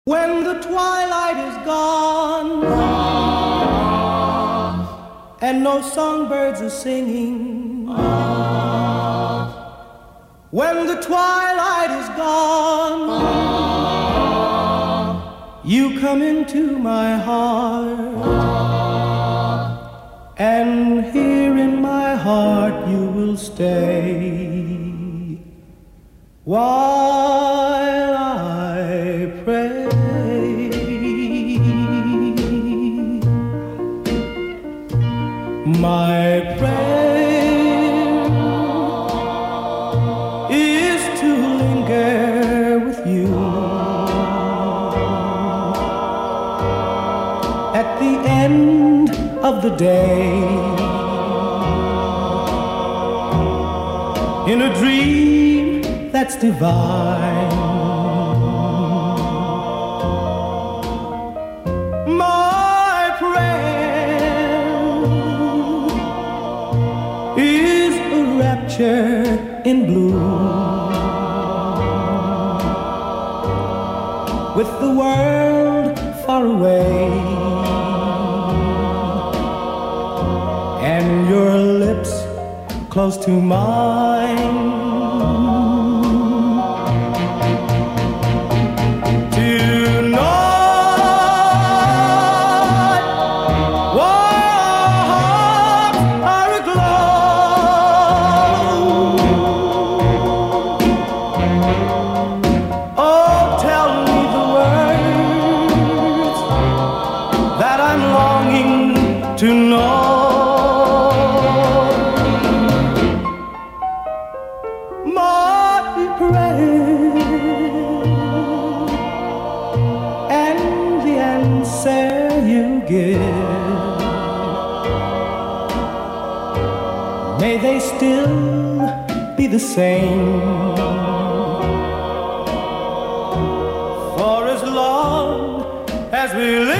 When the twilight is gone and no songbirds are singing, when the twilight is gone, you come into my heart, and here in my heart you will stay while I pray. My prayer is to linger with you at the end of the day, in a dream that's divine. My prayer is a rapture in bloom, with the world far away and your lips close to mine. To know my prayer and the answer you give, may they still be the same, for as long as we live.